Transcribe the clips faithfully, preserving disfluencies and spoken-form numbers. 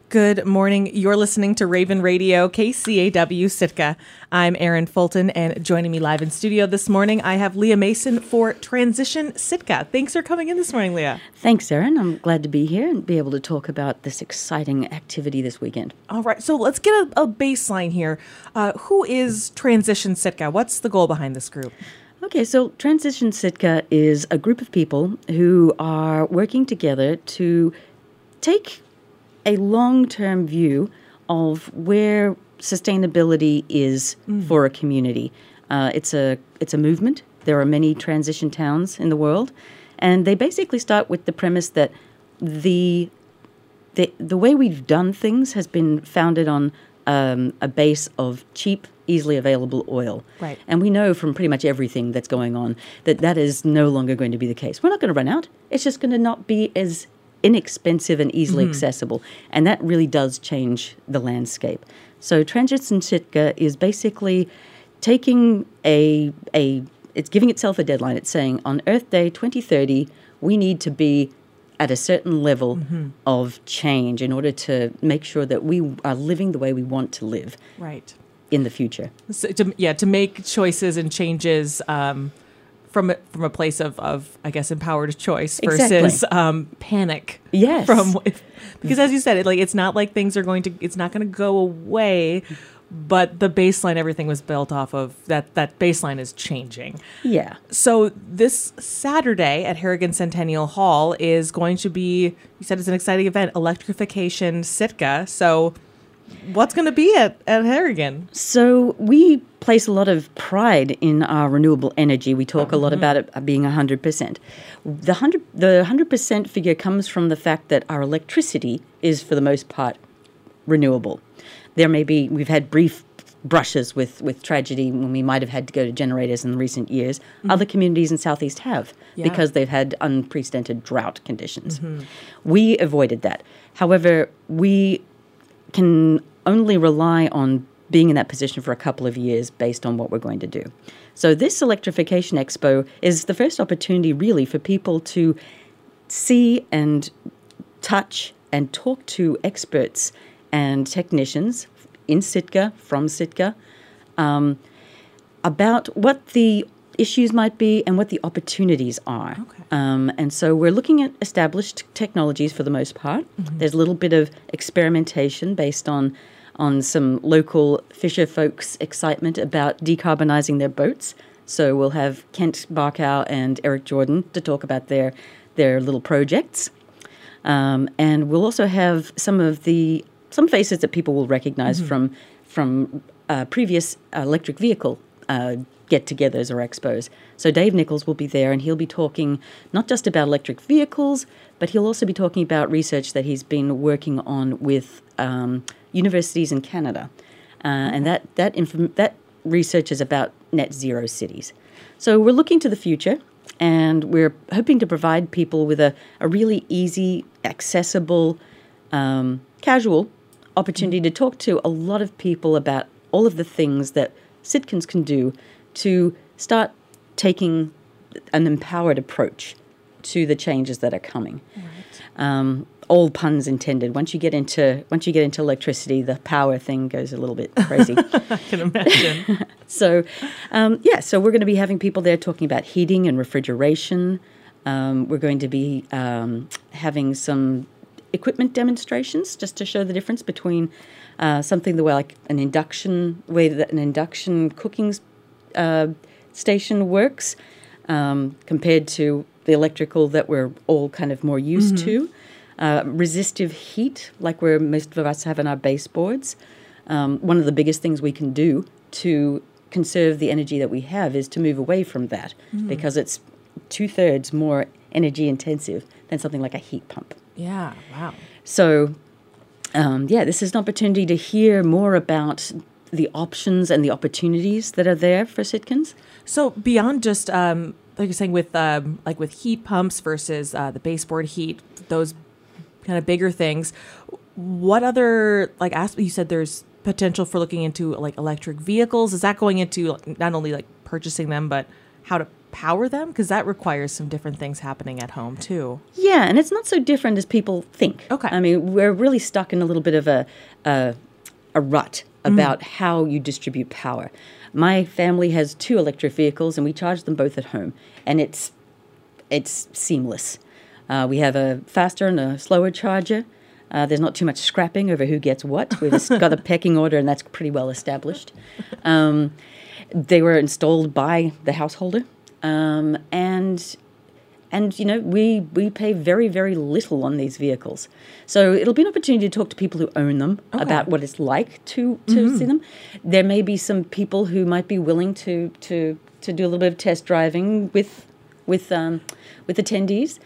Good morning. You're listening to Raven Radio, K C A W Sitka. I'm Erin Fulton, and joining me live in studio this morning, I have Leah Mason for Transition Sitka. Thanks for coming in this morning, Leah. Thanks, Erin. I'm glad to be here and be able to talk about this exciting activity this weekend. All right, so let's get a, a baseline here. Uh, who is Transition Sitka? What's the goal behind this group? Okay, so Transition Sitka is a group of people who are working together to take a long-term view of where sustainability is mm. for a community. Uh, it's a it's a movement. There are many transition towns in the world, and they basically start with the premise that the the the way we've done things has been founded on um, a base of cheap, easily available oil. Right. And we know from pretty much everything that's going on that that is no longer going to be the case. We're not going to run out. It's just going to not be as inexpensive and easily mm-hmm. accessible. And that really does change the landscape. So Transition Sitka is basically taking a, a, it's giving itself a deadline. It's saying on Earth Day twenty thirty, we need to be at a certain level mm-hmm. of change in order to make sure that we are living the way we want to live right. in the future. So to, yeah, to make choices and changes um, from a, from a place of, of, I guess, empowered choice versus exactly. um, panic. Yes. From because as you said, it, like it's not like things are going to, it's not going to go away, but the baseline, everything was built off of that. That baseline is changing. Yeah. So this Saturday at Harrigan Centennial Hall is going to be, you said it's an exciting event, Electrification Sitka. So what's going to be at, at Harrigan? So we place a lot of pride in our renewable energy. We talk a lot mm-hmm. about it being one hundred percent. The one hundred, the one hundred percent figure comes from the fact that our electricity is, for the most part, renewable. There may be, we've had brief brushes with, with tragedy when we might have had to go to generators in recent years. Mm-hmm. Other communities in Southeast have yeah. because they've had unprecedented drought conditions. Mm-hmm. We avoided that. However, we can only rely on being in that position for a couple of years based on what we're going to do. So this Electrification Expo is the first opportunity really for people to see and touch and talk to experts and technicians in Sitka, from Sitka, um, about what the issues might be and what the opportunities are. Okay. Um, and so we're looking at established technologies for the most part. Mm-hmm. There's a little bit of experimentation based on on some local fisher folks' excitement about decarbonizing their boats. So we'll have Kent Barkow and Eric Jordan to talk about their their little projects. Um, and we'll also have some of the some faces that people will recognize mm-hmm. from from uh, previous electric vehicle uh get-togethers or expos. So Dave Nichols will be there, and he'll be talking not just about electric vehicles, but he'll also be talking about research that he's been working on with um, universities in Canada. Uh, and that that, inf- that research is about net zero cities. So we're looking to the future, and we're hoping to provide people with a, a really easy, accessible, um, casual opportunity to talk to a lot of people about all of the things that Sitkans can do to start taking an empowered approach to the changes that are coming. Right. Um, all puns intended. Once you get into once you get into electricity, the power thing goes a little bit crazy. I can imagine. so, um, yeah. So we're going to be having people there talking about heating and refrigeration. Um, we're going to be um, having some equipment demonstrations just to show the difference between uh, something the way like an induction way that an induction cooking Uh, station works um, compared to the electrical that we're all kind of more used mm-hmm. to. Uh, resistive heat, like where most of us have in our baseboards. Um, one of the biggest things we can do to conserve the energy that we have is to move away from that mm-hmm. because it's two-thirds more energy intensive than something like a heat pump. Yeah, wow. So, um, yeah, this is an opportunity to hear more about the options and the opportunities that are there for Sitkans. So beyond just, um, like you're saying, with um, like with heat pumps versus uh, the baseboard heat, those kind of bigger things, what other, like, aspects, you said there's potential for looking into, like, electric vehicles. Is that going into not only, like, purchasing them, but how to power them? Because that requires some different things happening at home too. Yeah, and it's not so different as people think. Okay. I mean, we're really stuck in a little bit of a a, a rut about mm. how you distribute power. My family has two electric vehicles, and we charge them both at home, and it's it's seamless. Uh, we have a faster and a slower charger. Uh, there's not too much scrapping over who gets what. We've just got a pecking order, and that's pretty well established. Um, they were installed by the householder, um, and and you know we we pay very very little on these vehicles. So it'll be an opportunity to talk to people who own them okay. about what it's like to to mm-hmm. see them. There may be some people who might be willing to to to do a little bit of test driving with with um, with attendees.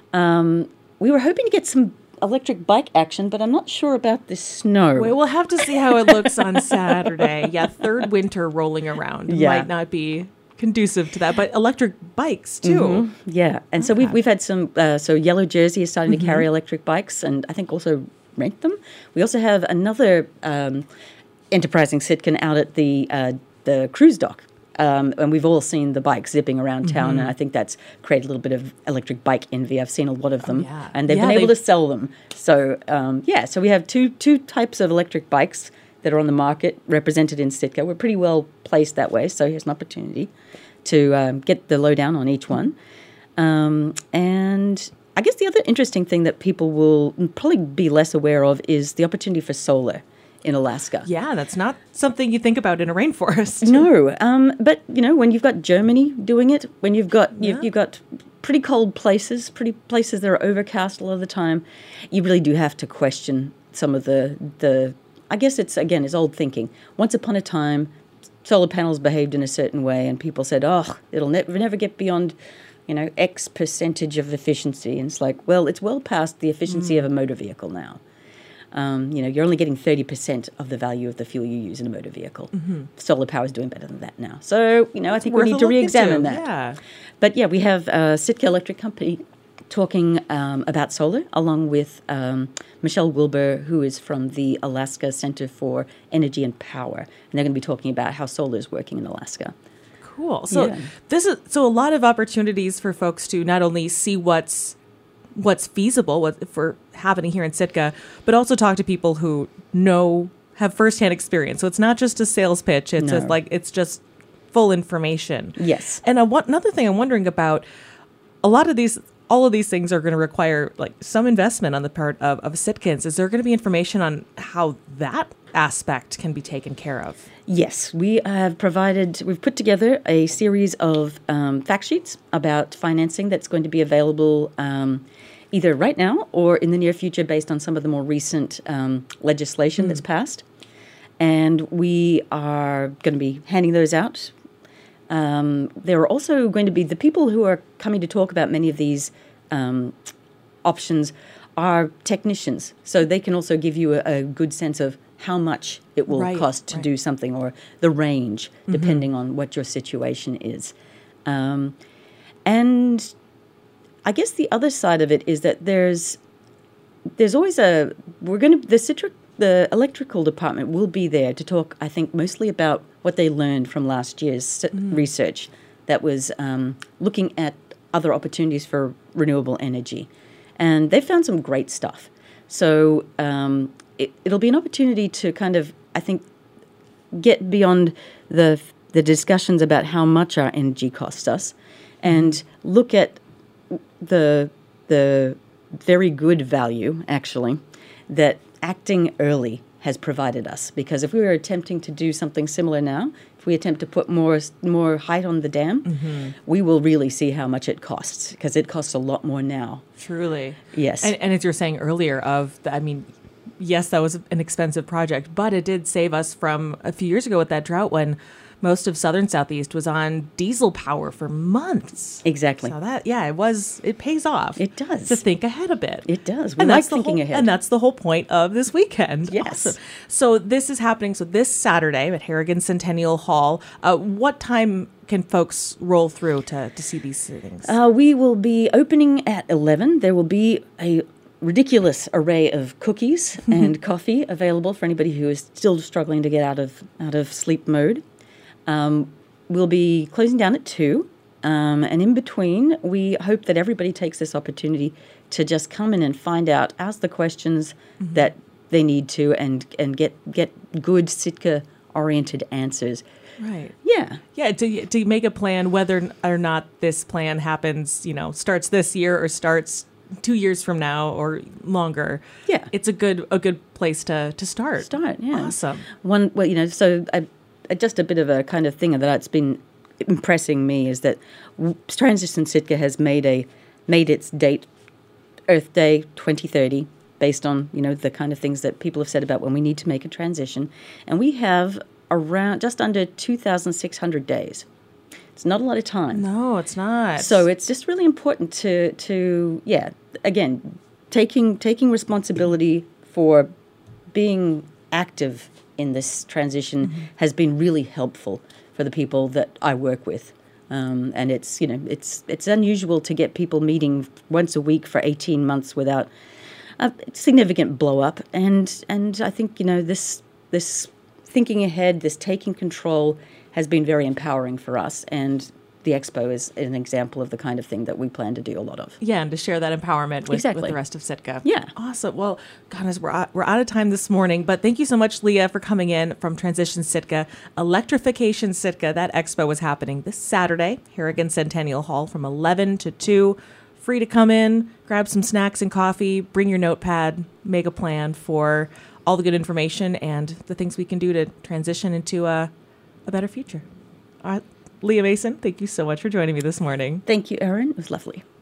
Um, we were hoping to get some electric bike action, but I'm not sure about the snow. Wait, we'll have to see how it looks on Saturday. Yeah, third winter rolling around yeah. might not be conducive to that, but electric bikes too. Mm-hmm. Yeah, and okay. so we've we've had some. Uh, so Yellow Jersey is starting mm-hmm. to carry electric bikes, and I think also rent them. We also have another um, enterprising Sitkin out at the uh, the cruise dock. Um, and we've all seen the bikes zipping around town, mm-hmm. and I think that's created a little bit of electric bike envy. I've seen a lot of them, oh, yeah. and they've yeah, been able they've... to sell them. So, um, yeah, so we have two two types of electric bikes that are on the market represented in Sitka. We're pretty well placed that way, so here's an opportunity to um, get the lowdown on each one. Um, and I guess the other interesting thing that people will probably be less aware of is the opportunity for solar in Alaska. Yeah, that's not something you think about in a rainforest. No, um, but you know, when you've got Germany doing it, when you've got yeah. you've, you've got pretty cold places, pretty places that are overcast a lot of the time, you really do have to question some of the the. I guess it's again, it's old thinking. Once upon a time, solar panels behaved in a certain way, and people said, "Oh, it'll never never get beyond, you know, X percentage of efficiency." And it's like, well, it's well past the efficiency mm. of a motor vehicle now. Um, you know, you're only getting thirty percent of the value of the fuel you use in a motor vehicle. Mm-hmm. Solar power is doing better than that now. So, you know, I think we need to re-examine that. Yeah. But, yeah, we have uh, Sitka Electric Company talking um, about solar, along with um, Michelle Wilbur, who is from the Alaska Center for Energy and Power. And they're going to be talking about how solar is working in Alaska. Cool. So yeah. this is so a lot of opportunities for folks to not only see what's what's feasible what, for happening here in Sitka, but also talk to people who know, have firsthand experience. So it's not just a sales pitch. It's no. just like, it's just full information. Yes. And I want, another thing I'm wondering about, a lot of these, all of these things are going to require like some investment on the part of, of Sitkans. Is there going to be information on how that aspect can be taken care of? Yes, we have provided, we've put together a series of um, fact sheets about financing that's going to be available um, either right now or in the near future based on some of the more recent um, legislation mm. that's passed. And we are going to be handing those out. Um, there are also going to be the people who are coming to talk about many of these um, options are technicians. So they can also give you a, a good sense of how much it will right, cost to right. do something, or the range, mm-hmm. depending on what your situation is. Um, and I guess the other side of it is that there's there's always a we're going to the citric the electrical department will be there to talk. I think mostly about what they learned from last year's mm. research that was um, looking at other opportunities for renewable energy, and they found some great stuff. So. Um, It, it'll be an opportunity to kind of, I think, get beyond the the discussions about how much our energy costs us, and look at the the very good value, actually, that acting early has provided us. Because if we were attempting to do something similar now, if we attempt to put more more height on the dam, mm-hmm. we will really see how much it costs, because it costs a lot more now. Truly. Yes. And, and as you were saying earlier, of the, I mean, yes, that was an expensive project, but it did save us from a few years ago with that drought when most of southern Southeast was on diesel power for months. Exactly. So that, yeah, it was, it pays off. It does. To think ahead a bit. It does. We and like that's thinking whole, ahead. And that's the whole point of this weekend. Yes. Awesome. So this is happening, so this Saturday at Harrigan Centennial Hall. Uh, what time can folks roll through to, to see these things? Uh, we will be opening at eleven. There will be a ridiculous array of cookies and coffee available for anybody who is still struggling to get out of out of sleep mode. Um, we'll be closing down at two. Um, and in between, we hope that everybody takes this opportunity to just come in and find out, ask the questions mm-hmm. that they need to, and and get get good Sitka-oriented answers. Right. Yeah. Yeah, to to make a plan, whether or not this plan happens, you know, starts this year or starts two years from now or longer. Yeah. It's a good a good place to, to start. Start, yeah. Awesome. One, well, you know, so I, I, just a bit of a kind of thing that's been impressing me is that Transition Sitka has made a made its date Earth Day twenty thirty based on, you know, the kind of things that people have said about when we need to make a transition. And we have around just under two thousand six hundred days. It's not a lot of time. No, it's not. So it's just really important to, to yeah, again, taking taking responsibility for being active in this transition mm-hmm. has been really helpful for the people that I work with. Um, and it's, you know, it's it's unusual to get people meeting once a week for eighteen months without a significant blow up. And and I think, you know, this this thinking ahead, this taking control has been very empowering for us. And the expo is an example of the kind of thing that we plan to do a lot of. Yeah, and to share that empowerment with, exactly. with the rest of Sitka. Yeah. Awesome. Well, goodness, we're out, we're out of time this morning, but thank you so much, Leah, for coming in from Transition Sitka. Electrification Sitka, that expo is happening this Saturday, Harrigan Centennial Hall from eleven to two. Free to come in, grab some snacks and coffee, bring your notepad, make a plan for all the good information and the things we can do to transition into a, a better future. All right. Leah Mason, thank you so much for joining me this morning. Thank you, Erin. It was lovely.